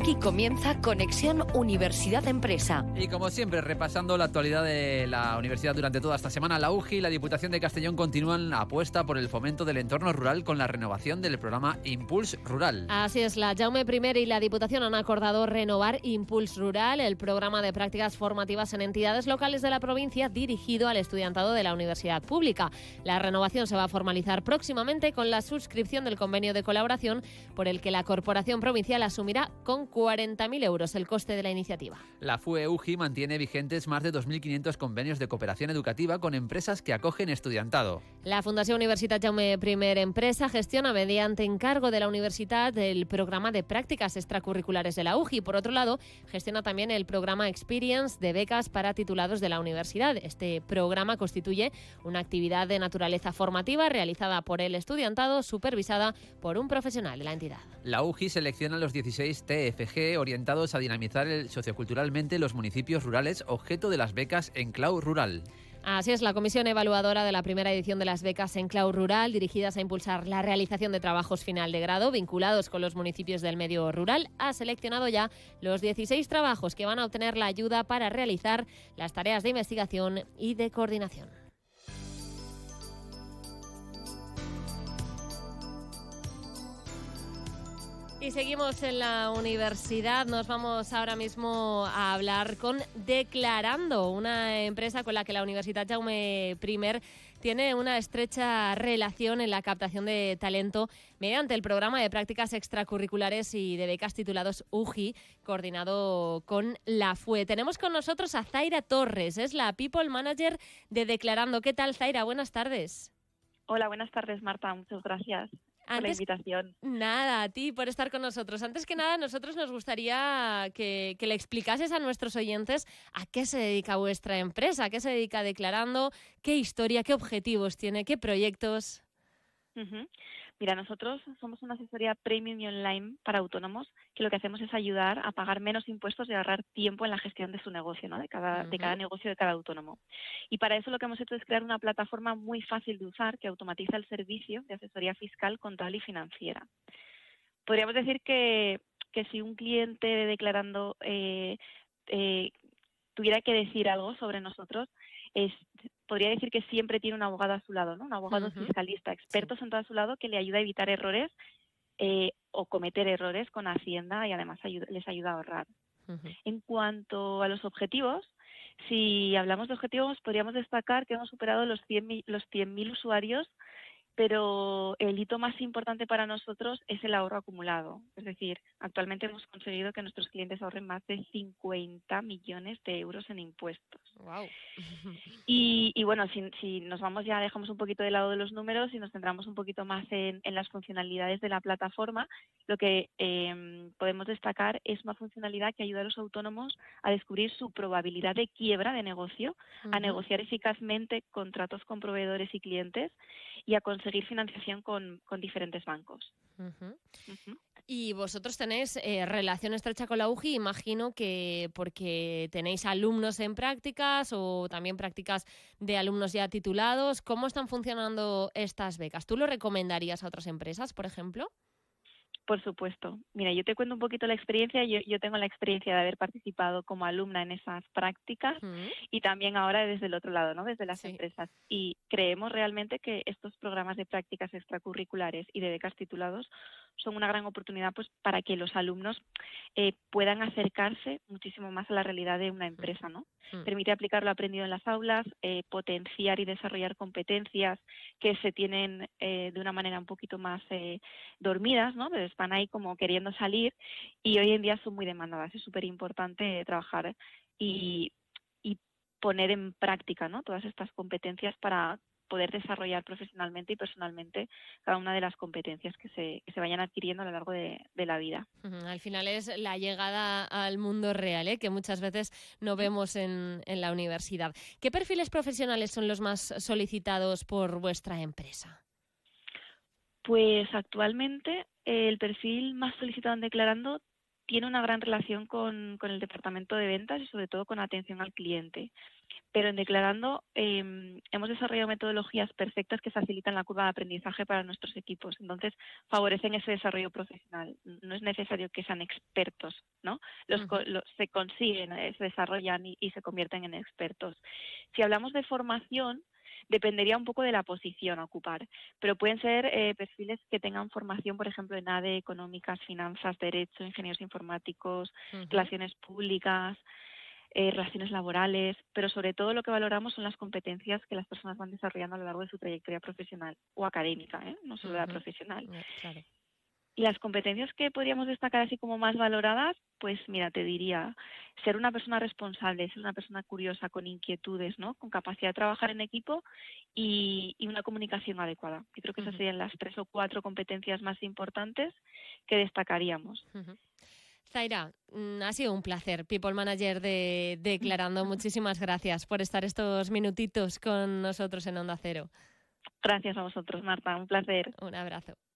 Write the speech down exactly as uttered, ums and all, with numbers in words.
Aquí comienza Conexión Universidad Empresa. Y como siempre, repasando la actualidad de la universidad durante toda esta semana, la U G I y la Diputación de Castellón continúan la apuesta por el fomento del entorno rural con la renovación del programa Impulse Rural. Así es, la Jaume I y la Diputación han acordado renovar Impulse Rural, el programa de prácticas formativas en entidades locales de la provincia dirigido al estudiantado de la universidad pública. La renovación se va a formalizar próximamente con la suscripción del convenio de colaboración por el que la Corporación Provincial asumirá con cuarenta mil euros el coste de la iniciativa. La F U E U G I mantiene vigentes más de dos mil quinientos convenios de cooperación educativa con empresas que acogen estudiantado. La Fundación Universitat Jaume I Empresa gestiona mediante encargo de la universidad el programa de prácticas extracurriculares de la U G I. Por otro lado, gestiona también el programa Experience de becas para titulados de la universidad. Este programa constituye una actividad de naturaleza formativa realizada por el estudiantado, supervisada por un profesional de la entidad. La U G I selecciona los dieciséis T F G orientados a dinamizar el, socioculturalmente los municipios rurales, objeto de las becas Enclau Rural. Así es, la comisión evaluadora de la primera edición de las becas Enclau Rural, dirigidas a impulsar la realización de trabajos final de grado vinculados con los municipios del medio rural, ha seleccionado ya los dieciséis trabajos que van a obtener la ayuda para realizar las tareas de investigación y de coordinación. Y seguimos en la universidad. Nos vamos ahora mismo a hablar con Declarando, una empresa con la que la Universitat Jaume I tiene una estrecha relación en la captación de talento mediante el programa de prácticas extracurriculares y de becas titulados U G I, coordinado con la F U E. Tenemos con nosotros a Zaira Torres, es la People Manager de Declarando. ¿Qué tal, Zaira? Buenas tardes. Hola, buenas tardes, Marta. Muchas gracias. Por la invitación. Nada, a ti por estar con nosotros. Antes que nada, a nosotros nos gustaría que, que le explicases a nuestros oyentes a qué se dedica vuestra empresa, a qué se dedica Declarando, qué historia, qué objetivos tiene, qué proyectos. Uh-huh. Mira, nosotros somos una asesoría premium y online para autónomos que lo que hacemos es ayudar a pagar menos impuestos y ahorrar tiempo en la gestión de su negocio, ¿no? de, cada, uh-huh. de cada negocio de cada autónomo. Y para eso lo que hemos hecho es crear una plataforma muy fácil de usar que automatiza el servicio de asesoría fiscal, contable y financiera. Podríamos decir que, que si un cliente de Declarando eh, eh, tuviera que decir algo sobre nosotros, es, podría decir que siempre tiene un abogado a su lado, ¿no? Un abogado uh-huh. fiscalista, experto sí. sentado a su lado que le ayuda a evitar errores eh, o cometer errores con Hacienda y además ayuda, les ayuda a ahorrar. Uh-huh. En cuanto a los objetivos, si hablamos de objetivos, podríamos destacar que hemos superado los cien mil usuarios, pero el hito más importante para nosotros es el ahorro acumulado. Es decir, actualmente hemos conseguido que nuestros clientes ahorren más de cincuenta millones de euros en impuestos. Wow. Y, y bueno, si, si nos vamos ya, dejamos un poquito de lado de los números y nos centramos un poquito más en, en las funcionalidades de la plataforma, lo que eh, podemos destacar es una funcionalidad que ayuda a los autónomos a descubrir su probabilidad de quiebra de negocio, uh-huh. a negociar eficazmente contratos con proveedores y clientes y a conseguir financiación con, con diferentes bancos. Uh-huh. Uh-huh. Y vosotros tenéis eh, relación estrecha con la U G I, imagino que porque tenéis alumnos en prácticas o también prácticas de alumnos ya titulados. ¿Cómo están funcionando estas becas? ¿Tú lo recomendarías a otras empresas, por ejemplo? Por supuesto. Mira, yo te cuento un poquito la experiencia. Yo, yo tengo la experiencia de haber participado como alumna en esas prácticas uh-huh. y también ahora desde el otro lado, ¿no? Desde las sí. empresas. Y creemos realmente que estos programas de prácticas extracurriculares y de becas titulados son una gran oportunidad pues para que los alumnos eh, puedan acercarse muchísimo más a la realidad de una empresa, ¿no? Uh-huh. Permite aplicar lo aprendido en las aulas, eh, potenciar y desarrollar competencias que se tienen eh, de una manera un poquito más eh, dormidas, ¿no? Pero están ahí como queriendo salir y hoy en día son muy demandadas. Es súper importante trabajar y, y poner en práctica, ¿no? Todas estas competencias para poder desarrollar profesionalmente y personalmente cada una de las competencias que se, que se vayan adquiriendo a lo largo de, de la vida. Uh-huh. Al final es la llegada al mundo real, ¿eh? que muchas veces no vemos en, en la universidad. ¿Qué perfiles profesionales son los más solicitados por vuestra empresa? Pues actualmente el perfil más solicitado en Declarando tiene una gran relación con, con el departamento de ventas y sobre todo con atención al cliente. Pero en Declarando eh, hemos desarrollado metodologías perfectas que facilitan la curva de aprendizaje para nuestros equipos. Entonces, favorecen ese desarrollo profesional. No es necesario que sean expertos, ¿no? Los, Ujú. los se consiguen, eh, se desarrollan y, y se convierten en expertos. Si hablamos de formación, dependería un poco de la posición a ocupar, pero pueden ser eh, perfiles que tengan formación, por ejemplo, en A D E, económicas, finanzas, derecho, ingenieros informáticos, Ujú. relaciones públicas, eh, relaciones laborales, pero sobre todo lo que valoramos son las competencias que las personas van desarrollando a lo largo de su trayectoria profesional o académica, ¿eh? No solo la Ujú. profesional. Ya, claro. Y las competencias que podríamos destacar así como más valoradas, pues mira, te diría, ser una persona responsable, ser una persona curiosa, con inquietudes, ¿no? Con capacidad de trabajar en equipo y, y una comunicación adecuada. Yo creo que esas Ujú. serían las tres o cuatro competencias más importantes que destacaríamos. Ujú. Zaira, mm, ha sido un placer, People Manager de Declarando. Muchísimas gracias por estar estos minutitos con nosotros en Onda Cero. Gracias a vosotros, Marta, un placer. Un abrazo.